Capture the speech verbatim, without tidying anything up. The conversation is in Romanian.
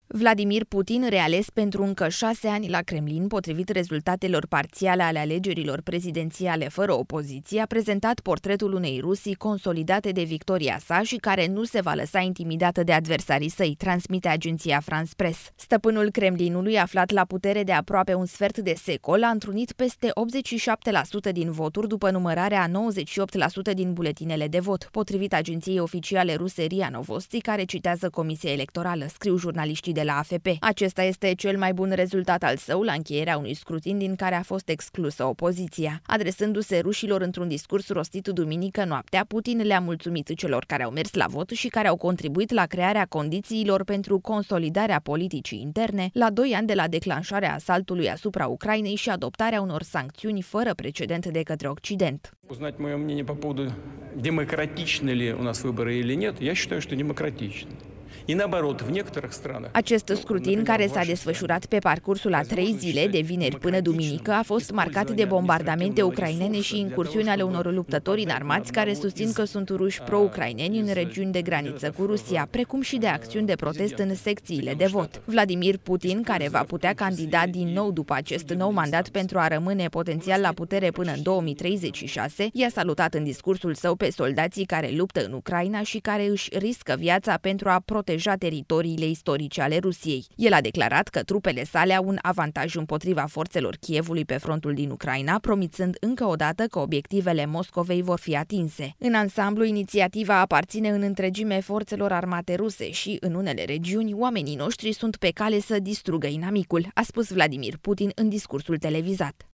Vladimir Putin, reales pentru încă șase ani la Kremlin, potrivit rezultatelor parțiale ale alegerilor prezidențiale fără opoziție, a prezentat portretul unei Rusii consolidate de victoria sa și care nu se va lăsa intimidată de adversarii săi, transmite agenția France Press. Stăpânul Kremlinului, aflat la putere de aproape un sfert de secol, a întrunit peste optzeci și șapte la sută din voturi după numărarea a nouăzeci și opt la sută din buletinele de vot, potrivit agenției oficiale ruse R I A Novosti, care citează Comisia Electorală, scriu jurnaliștii de la A F P. Acesta este cel mai bun rezultat al său la încheierea unui scrutin din care a fost exclusă opoziția. Adresându-se rușilor într-un discurs rostit duminică noaptea, Putin le-a mulțumit celor care au mers la vot și care au contribuit la crearea condițiilor pentru consolidarea politicii interne la doi ani de la declanșarea asaltului asupra Ucrainei și adoptarea unor sancțiuni fără precedent de către Occident. Узнать мое мнение по поводу, демократичны ли у нас выборы или нет, я считаю, что демократичны. И наоборот, в некоторых странах. Acest scrutin, care s-a desfășurat pe parcursul a trei zile, de vineri până duminică, a fost marcat de bombardamente ucrainene și incursiuni ale unor luptători înarmați care susțin că sunt ruși pro-ucraineni în regiuni de graniță cu Rusia, precum și de acțiuni de protest în secțiile de vot. Vladimir Putin, care va putea candida din nou după acest nou mandat pentru a rămâne potențial la putere până în două mii treizeci și șase, i-a salutat în discursul său pe soldații care luptă în Ucraina și care își riscă viața pentru a proteja teritoriile istorice ale Rusiei. El a declarat că trupele sale au un avantaj împotriva forțelor Kievului pe frontul din Ucraina, promițând încă o dată că obiectivele Moscovei vor fi atinse. În ansamblu, inițiativa aparține în întregime forțelor armate ruse și, în unele regiuni, oamenii noștri sunt pe cale să distrugă inamicul, a spus Vladimir Putin în discursul televizat.